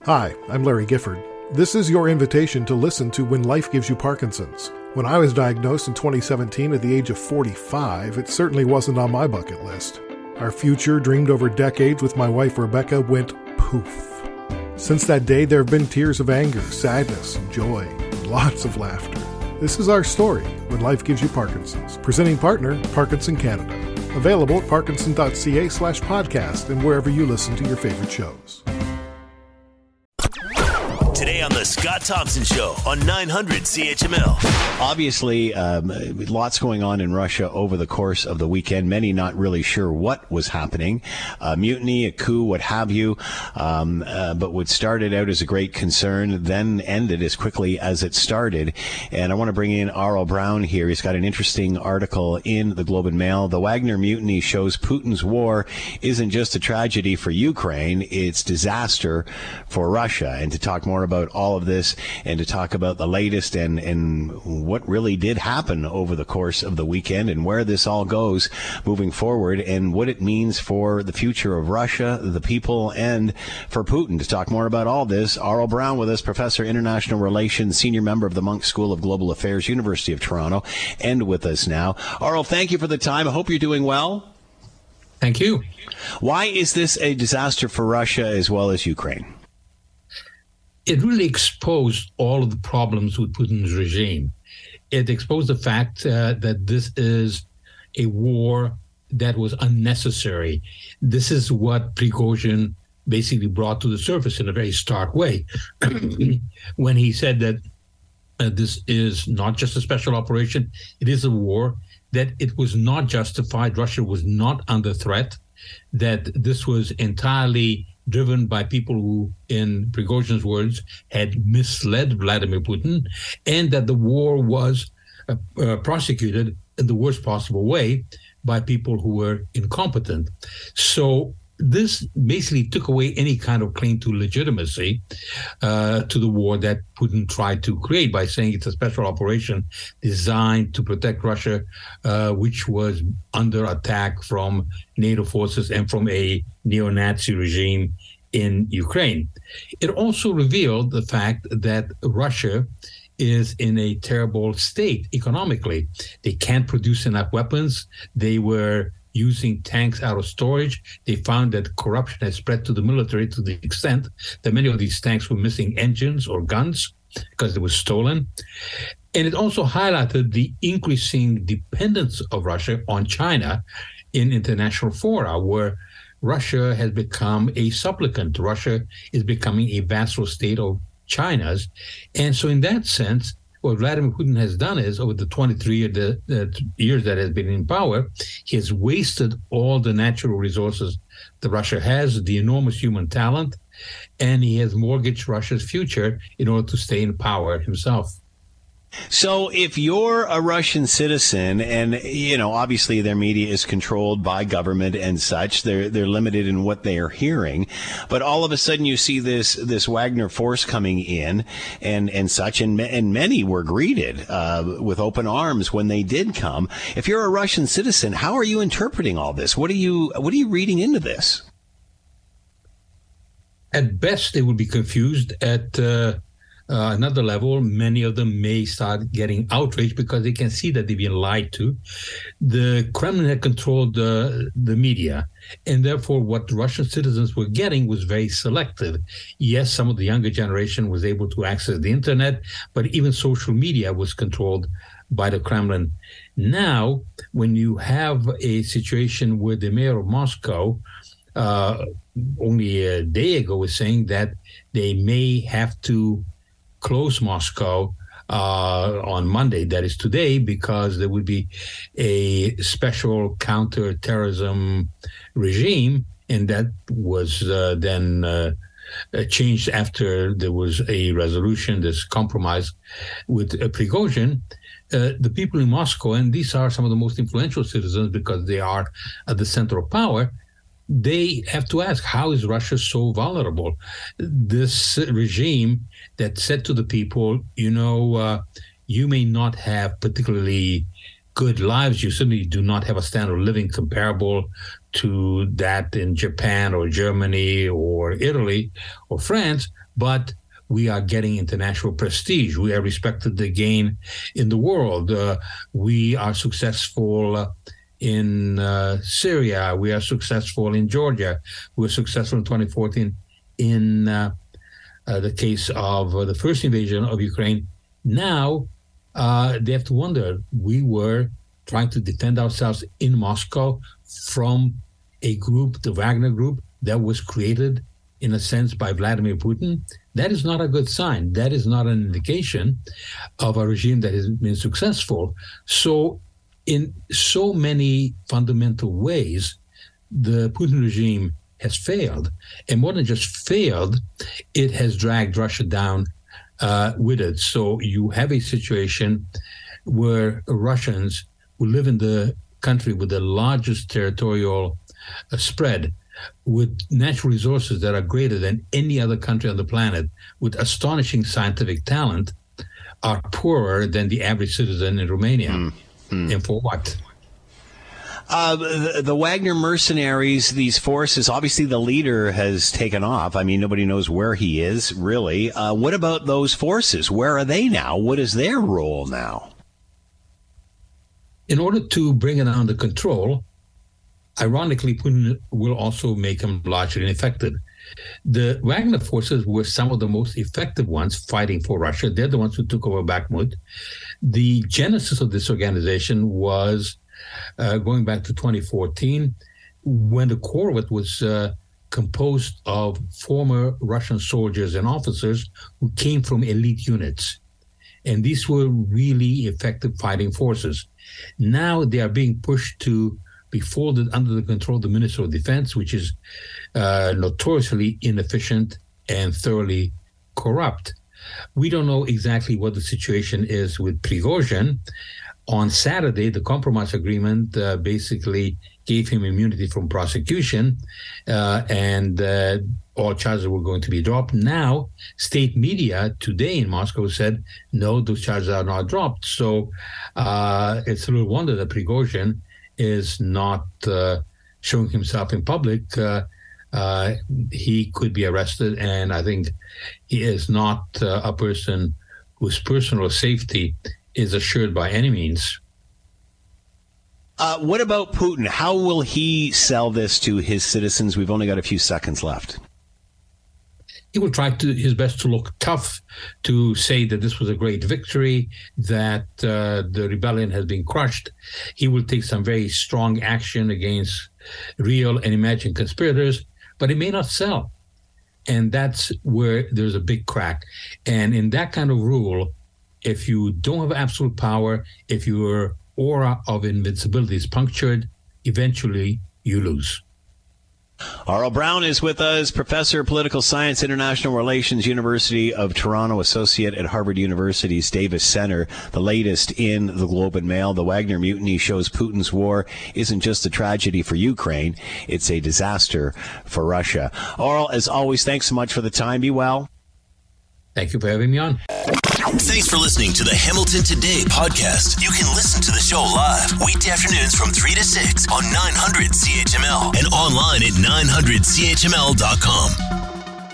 Hi, I'm Larry Gifford. This is your invitation to listen to When Life Gives You Parkinson's. When I was diagnosed in 2017 at the age of 45, it certainly wasn't on my bucket list. Our future, dreamed over decades with my wife Rebecca, went poof. Since that day, there have been tears of anger, sadness, and joy, and lots of laughter. This is our story, When Life Gives You Parkinson's. Presenting partner, Parkinson Canada. Available at parkinson.ca/podcast and wherever you listen to your favorite shows. Today on the Scott Thompson Show on 900 CHML. Obviously, lots going on in Russia over the course of the weekend. Many not really sure what was happening. Mutiny, a coup, what have you. But what started out as a great concern then ended as quickly as it started. And I want to bring in Aurel Braun here. He's got an interesting article in the Globe and Mail. The Wagner mutiny shows Putin's war isn't just a tragedy for Ukraine, it's disaster for Russia. And to talk more about all of this and to talk about the latest and what really did happen over the course of the weekend and where this all goes moving forward and what it means for the future of Russia, the people, and for Putin. To talk more about all this, Aurel Braun with us, Professor International Relations, Senior Member of the Munk School of Global Affairs, University of Toronto, and with us now. Aurel, thank you for the time. I hope you're doing well. Thank you. Why is this a disaster for Russia as well as Ukraine? It really exposed all of the problems with Putin's regime. It exposed the fact that this is a war that was unnecessary. This is what Prigozhin basically brought to the surface in a very stark way when he said that this is not just a special operation, it is a war, that it was not justified, Russia was not under threat, that this was entirely driven by people who, in Prigozhin's words, had misled Vladimir Putin, and that the war was prosecuted in the worst possible way by people who were incompetent. So this basically took away any kind of claim to legitimacy to the war that Putin tried to create by saying it's a special operation designed to protect Russia, which was under attack from NATO forces and from a neo-Nazi regime in Ukraine. It also revealed the fact that Russia is in a terrible state economically. They can't produce enough weapons. They were using tanks out of storage. They found that corruption had spread to the military to the extent that many of these tanks were missing engines or guns because they were stolen. And it also highlighted the increasing dependence of Russia on China in international fora, where Russia has become a supplicant. Russia is becoming a vassal state of China's. And so in that sense, what Vladimir Putin has done is, over the 23 years that has been in power, he has wasted all the natural resources that Russia has, the enormous human talent, and he has mortgaged Russia's future in order to stay in power himself. So if you're a Russian citizen, and, you know, obviously their media is controlled by government and such, they're limited in what they are hearing, but all of a sudden you see this Wagner force coming in and such, and many were greeted with open arms when they did come. If you're a Russian citizen, how are you interpreting all this? What are you reading into this? At best, they would be confused. At another level, many of them may start getting outraged because they can see that they've been lied to. The Kremlin had controlled the media, and therefore what Russian citizens were getting was very selective. Yes, some of the younger generation was able to access the internet, but even social media was controlled by the Kremlin. Now, when you have a situation where the mayor of Moscow only a day ago was saying that they may have to close Moscow on Monday, that is today, because there would be a special counter-terrorism regime, and that was then changed after there was a resolution, this compromise with Prigozhin. The people in Moscow, and these are some of the most influential citizens because they are at the center of power, they have to ask, how is Russia so vulnerable? This regime that said to the people, you may not have particularly good lives. You certainly do not have a standard of living comparable to that in Japan or Germany or Italy or France, but we are getting international prestige. We are respected again in the world. We are successful in Syria. We are successful in Georgia. We were successful in 2014 in the case of the first invasion of Ukraine. Now they have to wonder, we were trying to defend ourselves in Moscow from a group, the Wagner Group, that was created in a sense by Vladimir Putin. That is not a good sign. That is not an indication of a regime that has been successful. So in so many fundamental ways, the Putin regime has failed. And more than just failed, it has dragged Russia down with it. So you have a situation where Russians who live in the country with the largest territorial spread, with natural resources that are greater than any other country on the planet, with astonishing scientific talent, are poorer than the average citizen in Romania. And for what? The Wagner mercenaries, these forces, obviously the leader has taken off. I mean, nobody knows where he is, really. What about those forces? Where are they now? What is their role now? In order to bring it under control, ironically, Putin will also make them largely ineffective. The Wagner forces were some of the most effective ones fighting for Russia. They're the ones who took over Bakhmut. The genesis of this organization was going back to 2014, when the core of it was composed of former Russian soldiers and officers who came from elite units. And these were really effective fighting forces. Now they are being pushed to be folded under the control of the Minister of Defense, which is notoriously inefficient and thoroughly corrupt. We don't know exactly what the situation is with Prigozhin. On Saturday, the compromise agreement basically gave him immunity from prosecution, and all charges were going to be dropped. Now, state media today in Moscow said, no, those charges are not dropped. So it's a little wonder that Prigozhin is not showing himself in public. He could be arrested, and I think he is not a person whose personal safety is assured by any means. What about Putin? How will he sell this to his citizens? We've only got a few seconds left. He will try his best to look tough, to say that this was a great victory, that the rebellion has been crushed. He will take some very strong action against real and imagined conspirators, but it may not sell. And that's where there's a big crack. And in that kind of rule, if you don't have absolute power, if your aura of invincibility is punctured, eventually you lose. Aurel Braun is with us, professor of political science, international relations, University of Toronto, associate at Harvard University's Davis Center. The latest in the Globe and Mail, the Wagner mutiny shows Putin's war isn't just a tragedy for Ukraine, it's a disaster for Russia. Aurel, as always, thanks so much for the time. Be well. Thank you for having me on. Thanks for listening to the Hamilton Today podcast. You can listen to the show live weekday afternoons from 3 to 6 on 900 CHML and online at 900CHML.com.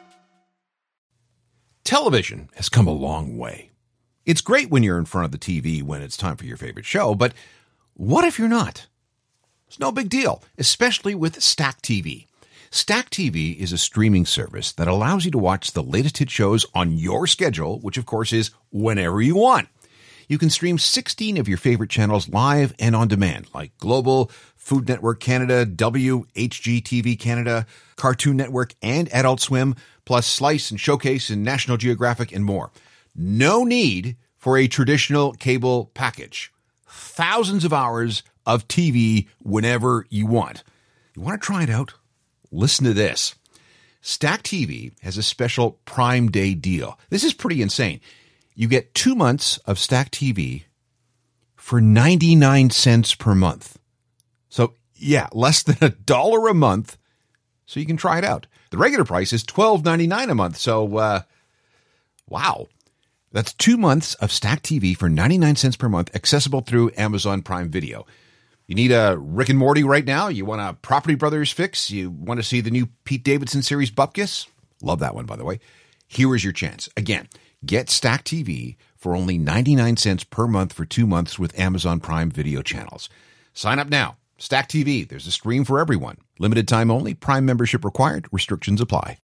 Television has come a long way. It's great when you're in front of the TV when it's time for your favorite show, but what if you're not? It's no big deal, especially with Stack TV. Stack TV is a streaming service that allows you to watch the latest hit shows on your schedule, which of course is whenever you want. You can stream 16 of your favorite channels live and on demand, like Global, Food Network Canada, WHGTV Canada, Cartoon Network, and Adult Swim, plus Slice and Showcase and National Geographic and more. No need for a traditional cable package. Thousands of hours of TV whenever you want. You want to try it out? Listen to this. Stack TV has a special Prime Day deal. This is pretty insane. You get 2 months of Stack TV for 99 cents per month. So, yeah, less than $1 a month, so you can try it out. The regular price is $12.99 a month, so, wow. That's 2 months of Stack TV for 99 cents per month, accessible through Amazon Prime Video. You need a Rick and Morty right now? You want a Property Brothers fix? You want to see the new Pete Davidson series Bupkis? Love that one, by the way. Here is your chance. Again, get Stack TV for only 99 cents per month for 2 months with Amazon Prime Video channels. Sign up now. Stack TV. There's a stream for everyone. Limited time only. Prime membership required. Restrictions apply.